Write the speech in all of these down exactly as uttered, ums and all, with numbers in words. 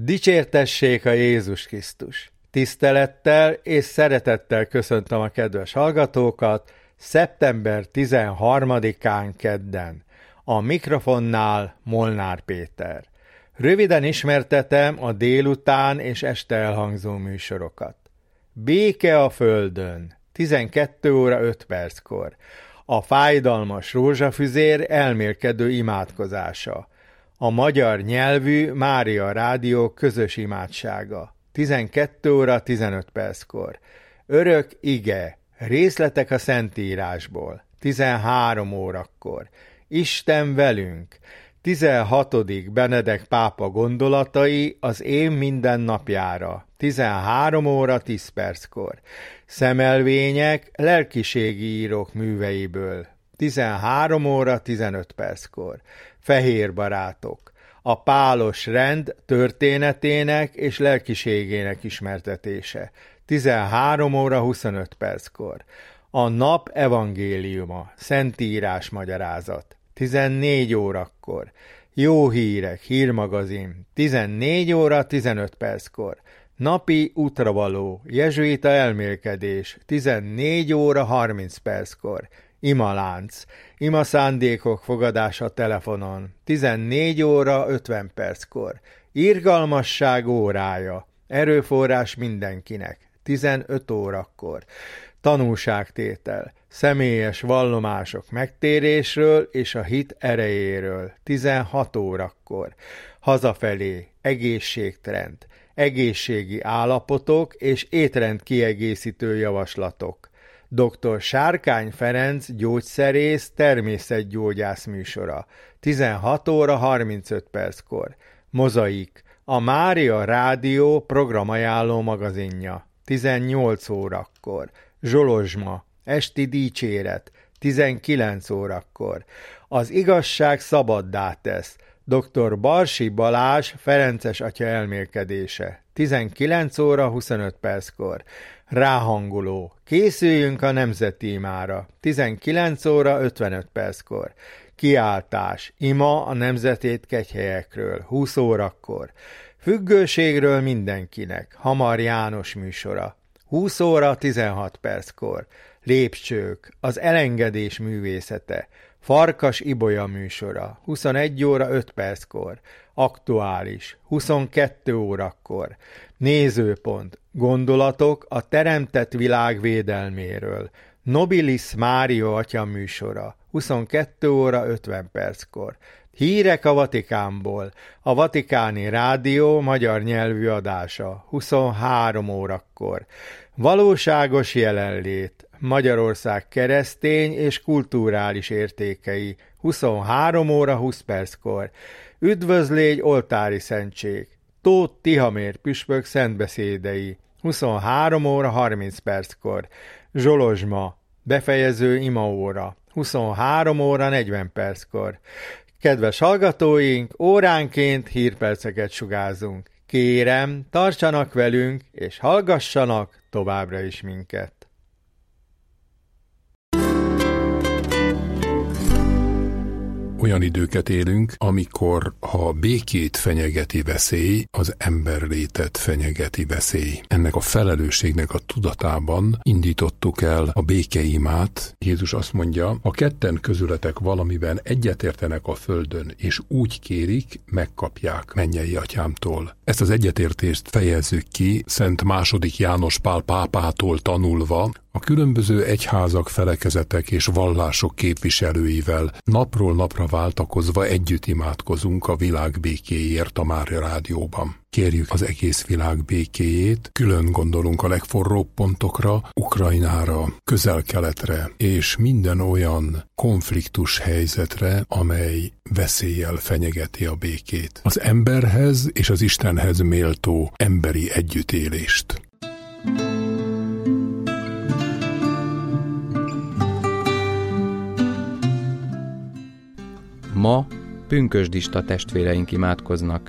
Dicsértessék a Jézus Krisztus! Tisztelettel és szeretettel köszöntöm a kedves hallgatókat szeptember tizenharmadikán kedden. A mikrofonnál Molnár Péter. Röviden ismertetem a délután és este elhangzó műsorokat. Béke a földön, tizenkét óra öt perckor. A fájdalmas rózsafüzér elmélkedő imádkozása. A magyar nyelvű Mária Rádió közös imádsága. tizenkét óra tizenöt perckor. Örök ige. Részletek a Szentírásból. tizenhárom órakor. Isten velünk. tizenhatodik Benedek pápa gondolatai az én mindennapjára. tizenhárom óra tíz perckor. Szemelvények lelkiségi írók műveiből. tizenhárom óra tizenöt perckor. Fehér barátok. A pálos rend történetének és lelkiségének ismertetése. tizenhárom óra huszonöt perckor. A nap evangéliuma, Szentírás magyarázat. tizennégy órakor. Jó hírek, hírmagazin. tizennégy óra tizenöt perckor. Napi útravaló, jezsuita elmélkedés. tizennégy óra harminc perckor. Imalánc. Ima szándékok fogadása telefonon. tizennégy óra ötven perckor. Irgalmasság órája. Erőforrás mindenkinek. tizenöt órakor. Tanúságtétel. Személyes vallomások megtérésről és a hit erejéről. tizenhat órakor. Hazafelé. Egészségtrend. Egészségi állapotok és étrend kiegészítő javaslatok. doktor Sárkány Ferenc gyógyszerész természetgyógyász műsora. tizenhat óra harmincöt perckor. Mozaik. A Mária Rádió programajánló magazinja. tizennyolc órakor. Zsolozsma. Esti dicséret. tizenkilenc órakor. Az igazság szabaddá tesz. doktor Barsi Balázs Ferences atya elmélkedése. tizenkilenc óra huszonöt perckor. Ráhangoló. Készüljünk a nemzeti imára. tizenkilenc óra ötvenöt perckor. Kiáltás. Ima a nemzetét kegyhelyekről. húsz órakor. Függőségről mindenkinek. Hamar János műsora. húsz óra tizenhat perckor. Lépcsők. Az elengedés művészete. Farkas Ibolya műsora. huszonegy óra öt perckor. Aktuális. huszonkettő órakor. Nézőpont. Gondolatok a teremtett világ védelméről. Nobilis Mária atya műsora. huszonkettő óra ötven perckor. Hírek a Vatikánból. A Vatikáni Rádió magyar nyelvű adása. huszonhárom órakor. Valóságos jelenlét. Magyarország keresztény és kulturális értékei. huszonhárom óra húsz perckor. Üdvözlégy oltári szentség. Tóth Tihamér püspök szentbeszédei. huszonhárom óra harminc perckor. Zsolozsma. Befejező imaóra. huszonhárom óra negyven perckor. Kedves hallgatóink, óránként hírperceket sugárzunk. Kérem, tartsanak velünk, és hallgassanak továbbra is minket. Olyan időket élünk, amikor ha a békét fenyegeti veszély, az emberlétet fenyegeti veszély. Ennek a felelősségnek a tudatában indítottuk el a békeimát. Jézus azt mondja, ha ketten közületek valamiben egyetértenek a földön, és úgy kérik, megkapják mennyei atyámtól. Ezt az egyetértést fejezzük ki Szent második János Pál pápától tanulva, a különböző egyházak, felekezetek és vallások képviselőivel napról napra váltakozva együtt imádkozunk a világ békéért a Mária Rádióban. Kérjük az egész világ békéjét, külön gondolunk a legforróbb pontokra, Ukrajnára, Közel-Keletre és minden olyan konfliktus helyzetre, amely veszéllyel fenyegeti a békét. Az emberhez és az Istenhez méltó emberi együttélést. Ma pünkösdista testvéreink imádkoznak.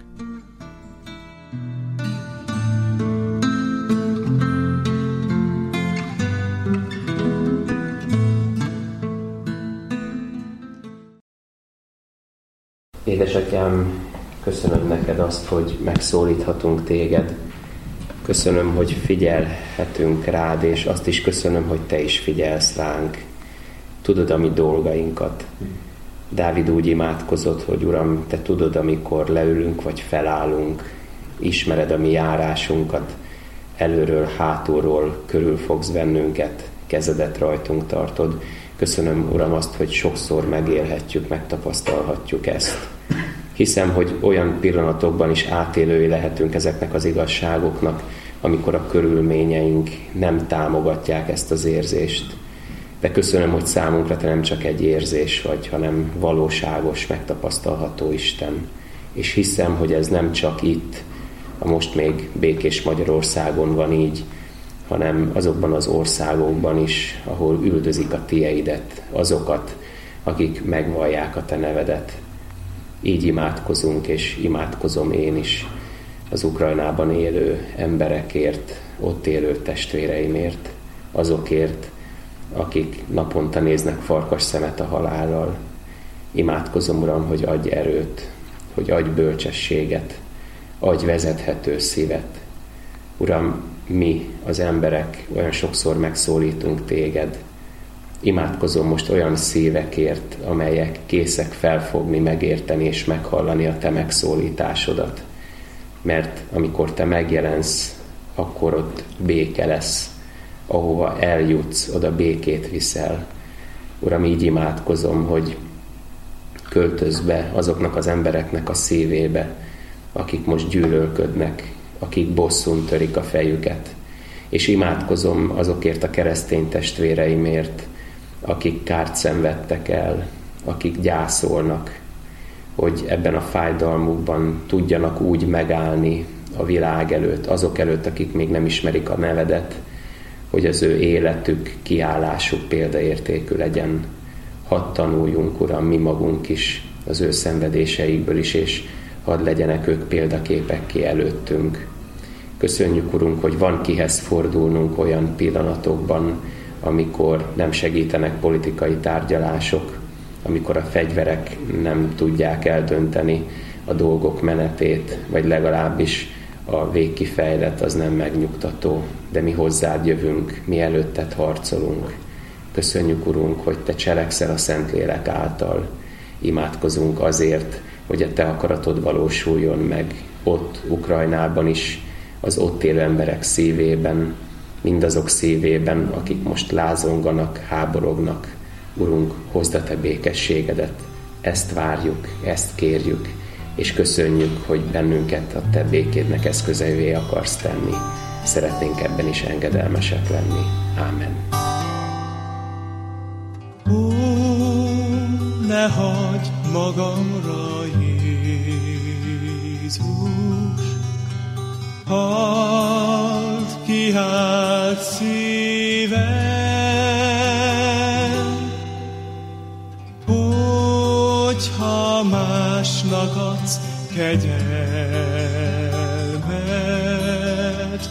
Édesatyám, Köszönöm neked azt, hogy megszólíthatunk téged. Köszönöm, hogy figyelhetünk rád, és azt is köszönöm, hogy te is figyelsz ránk. Tudod a mi dolgainkat. Dávid úgy imádkozott, hogy Uram, te tudod, amikor leülünk vagy felállunk, ismered a mi járásunkat, előről, hátulról körül fogsz bennünket, kezedet rajtunk tartod. Köszönöm, Uram, azt, hogy sokszor megélhetjük, megtapasztalhatjuk ezt. Hiszem, hogy olyan pillanatokban is átélői lehetünk ezeknek az igazságoknak, amikor a körülményeink nem támogatják ezt az érzést. De köszönöm, hogy számunkra te nem csak egy érzés vagy, hanem valóságos, megtapasztalható Isten. És hiszem, hogy ez nem csak itt, a most még békés Magyarországon van így, hanem azokban az országokban is, ahol üldözik a tieidet, azokat, akik megvallják a te nevedet. Így imádkozunk, és imádkozom én is az Ukrajnában élő emberekért, ott élő testvéreimért, azokért, akik naponta néznek farkas szemet a halállal. Imádkozom, Uram, hogy adj erőt, hogy adj bölcsességet, adj vezethető szívet. Uram, mi, az emberek, olyan sokszor megszólítunk téged. Imádkozom most olyan szívekért, amelyek készek felfogni, megérteni és meghallani a te megszólításodat. Mert amikor te megjelensz, akkor ott béke lesz. Ahova eljutsz, oda békét viszel. Uram, így imádkozom, hogy költözz be azoknak az embereknek a szívébe, akik most gyűlölködnek, akik bosszún törik a fejüket. És imádkozom azokért a keresztény testvéreimért, akik kárt szenvedtek el, akik gyászolnak, hogy ebben a fájdalmukban tudjanak úgy megállni a világ előtt, azok előtt, akik még nem ismerik a nevedet, hogy az ő életük, kiállásuk példaértékű legyen. Hadd tanuljunk, Uram, mi magunk is az ő szenvedéseikből is, és hadd legyenek ők példaképekké előttünk. Köszönjük, Urunk, hogy van kihez fordulnunk olyan pillanatokban, amikor nem segítenek politikai tárgyalások, amikor a fegyverek nem tudják eldönteni a dolgok menetét, vagy legalábbis a végkifejlet az nem megnyugtató, de mi hozzád jövünk, mi előtted harcolunk. Köszönjük, Urunk, hogy te cselekszel a Szentlélek által. Imádkozunk azért, hogy a te akaratod valósuljon meg ott, Ukrajnában is, az ott élő emberek szívében, mindazok szívében, akik most lázonganak, háborognak. Urunk, hozd a te békességedet. Ezt várjuk, ezt kérjük, és köszönjük, hogy bennünket a te békédnek eszközeivé akarsz tenni. Szeretnénk ebben is engedelmesek lenni. Ámen. Ó, ne hagyj magamra, Jézus, halld ki hát szívem, hogyha másnak adsz kegyelmet,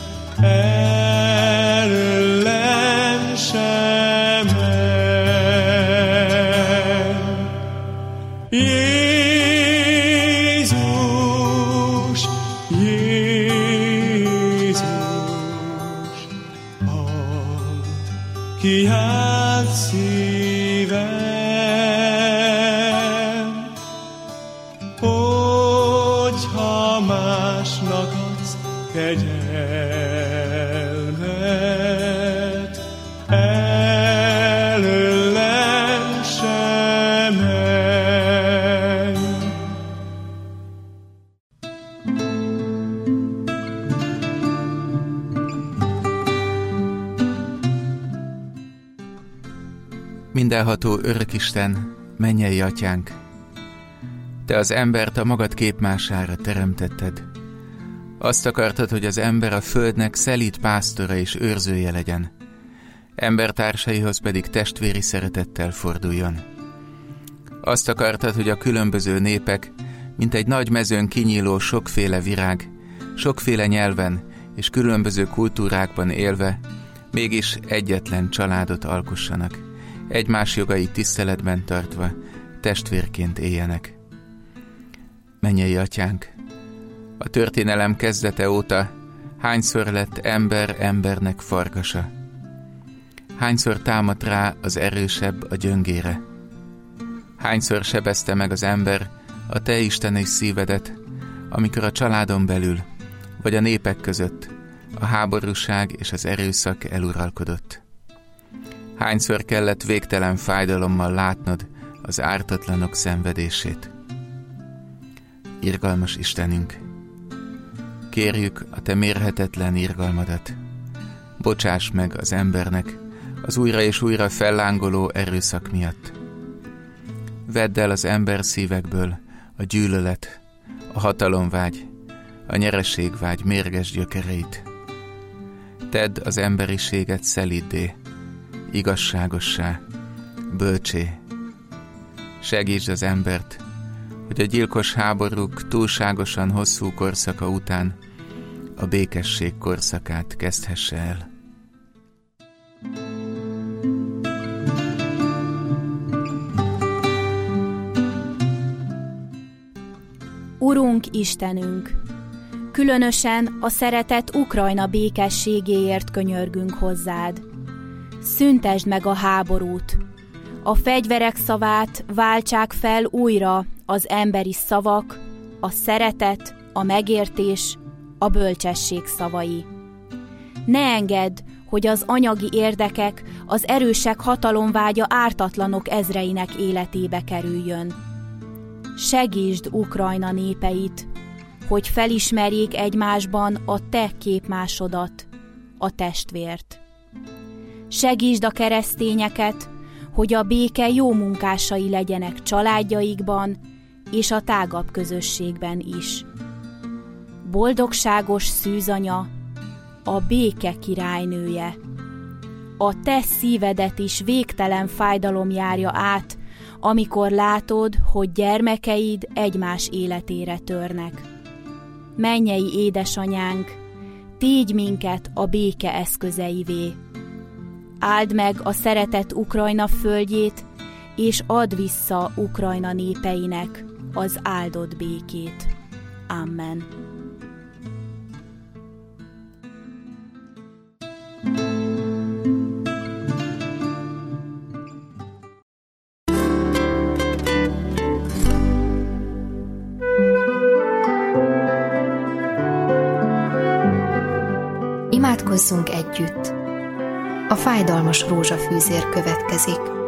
elől sem el. Jézus, Jézus, add ki hát szívem, hogyha másnak adsz kegyelmet, elől sem menj. Mindenható Örökisten, mennyei Atyánk, Te az embert a magad képmására teremtetted. Azt akartad, hogy az ember a földnek szelíd pásztora és őrzője legyen, embertársaihoz pedig testvéri szeretettel forduljon. Azt akartad, hogy a különböző népek, mint egy nagy mezőn kinyíló sokféle virág, sokféle nyelven és különböző kultúrákban élve, mégis egyetlen családot alkossanak, egymás jogait tiszteletben tartva, testvérként éljenek. mennyei atyánk, a történelem kezdete óta hányszor lett ember embernek farkasa? Hányszor támadt rá az erősebb a gyöngére? Hányszor sebezte meg az ember a te isteni szívedet, amikor a családon belül, vagy a népek között a háborúság és az erőszak eluralkodott? Hányszor kellett végtelen fájdalommal látnod az ártatlanok szenvedését? Irgalmas Istenünk, kérjük a te mérhetetlen irgalmadat. Bocsáss meg az embernek az újra és újra fellángoló erőszak miatt. Vedd el az ember szívekből a gyűlölet, a hatalomvágy, a nyereségvágy mérges gyökereit. Tedd az emberiséget szeliddé, igazságossá, bölcsé. Segítsd az embert, hogy a gyilkos háborúk túlságosan hosszú korszaka után a békesség korszakát kezdhesse el. Urunk Istenünk, különösen a szeretett Ukrajna békességéért könyörgünk hozzád. Szüntesd meg a háborút, a fegyverek szavát váltsák fel újra az emberi szavak, a szeretet, a megértés, a bölcsesség szavai. Ne engedd, hogy az anyagi érdekek, az erősek hatalomvágya ártatlanok ezreinek életébe kerüljön. Segítsd Ukrajna népeit, hogy felismerjék egymásban a te képmásodat, a testvért. Segítsd a keresztényeket, hogy a béke jó munkásai legyenek családjaikban és a tágabb közösségben is. Boldogságos szűzanya, a béke királynője. A te szívedet is végtelen fájdalom járja át, amikor látod, hogy gyermekeid egymás életére törnek. Mennyei édesanyánk, tégy minket a béke eszközeivé. Áld meg a szeretett Ukrajna földjét, és add vissza Ukrajna népeinek az áldott békét. Amen. Imádkozzunk együtt! A fájdalmas rózsafűzér következik.